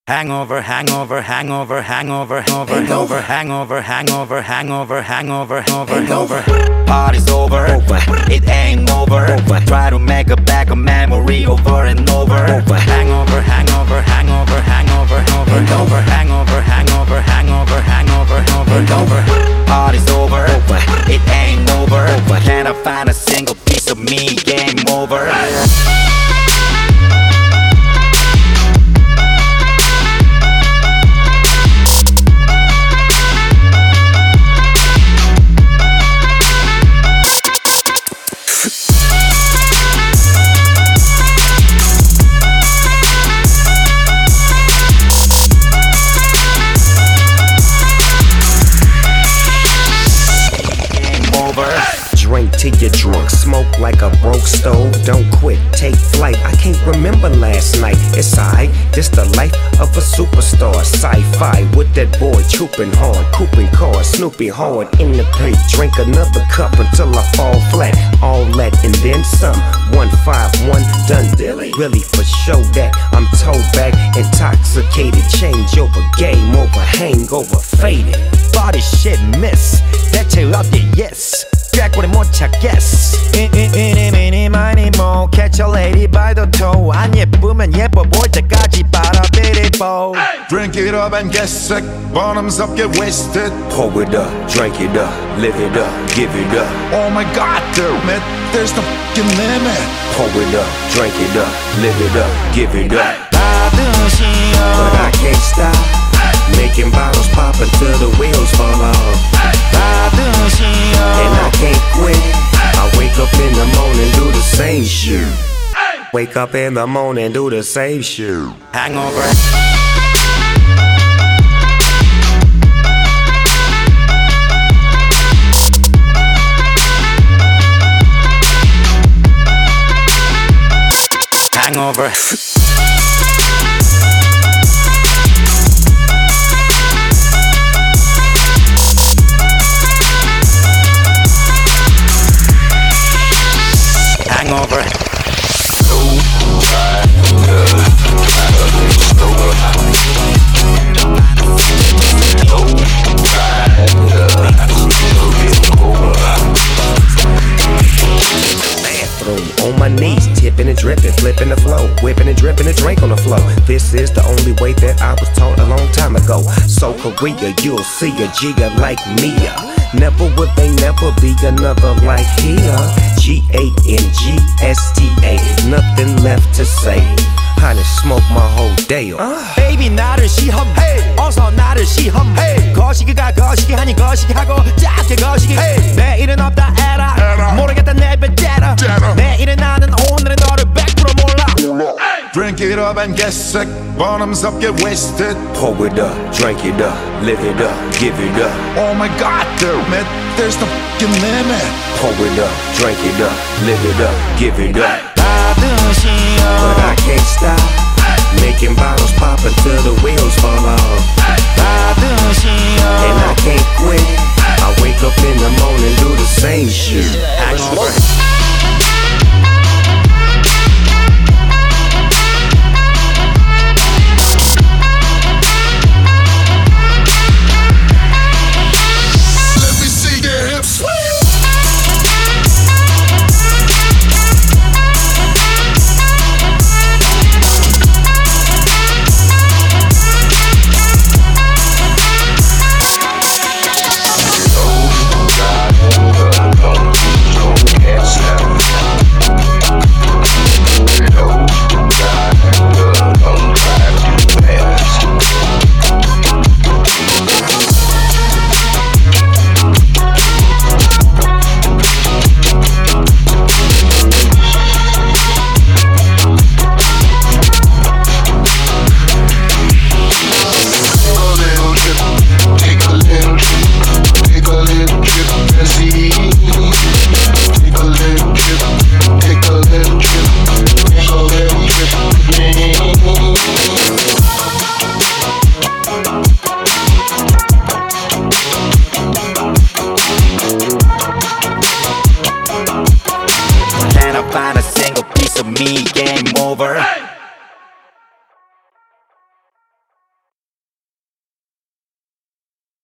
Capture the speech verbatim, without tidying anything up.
Hangover, hangover, hangover, hangover, hangover, hangover, hangover, hangover, hangover, hangover, hangover. Party's over, it ain't over. Try to make a back a memory over and over. Hangover, hangover, hangover, hangover, hangover, hangover, hangover, hangover, hangover, hangover. Party's over, it ain't over. Can I find a single piece of me? Game over. Drink till you're drunk, smoke like a broke stove. Don't quit, take flight. I can't remember last night. It's alright, this the life of a superstar. Sci-fi with that boy trooping hard, cooping cars, snooping hard in the plate. Drink another cup until I fall flat. All that and then some. One five one done dilly. Really for show that I'm toe back, intoxicated. Change over, game over, hangover, faded. Body shit miss. 대체 어디 yes. 꾀꼬리 못 찾겠어. 이니 미니 마니 모 catch a lady by the toe. 안 예쁘면 예뻐 보일 때까지 빨아들이고. Drink it up and get sick. Bottoms up, get wasted. Pour it up, drink it up, live it up, give it up. Oh my god, damn it, there's no fucking limit. Pour it up, drink it up, live it up, give it up. 받으시오. But I can't stop. Making bottles pop until the wheels fall off. 받으시오. And I can't quit. I wake up in the morning, do the same shit. Wake up in the morning, do the same shit. Hangover. Hangover. Hangover. On my knees, tipping and dripping, flipping the flow, whipping and dripping a drink on the floor. This is the only way that I was taught a long time ago. So Korea, you'll see a Giga like Mia. Never would they never be another like here. G A N G S T A, nothing left to say. Honey, smoke my whole day up. uh. Baby 나를 시험해. 어서 나를 시험해. 거시기가 거시기 하니 거시기 하고 작게 거시기. 내일은 없다 에라. 모르겠다 내배 째라. 내일은 나는 오늘의 너를 백 퍼센트 몰라. Drink it up and get sick. Bottoms up, get wasted. Pour it up, drink it up, live it up, give it up. Oh my god, damn it, there's no fucking limit. Pour it up, drink it up, live it up, give it up. 받으시오. But I can't stop.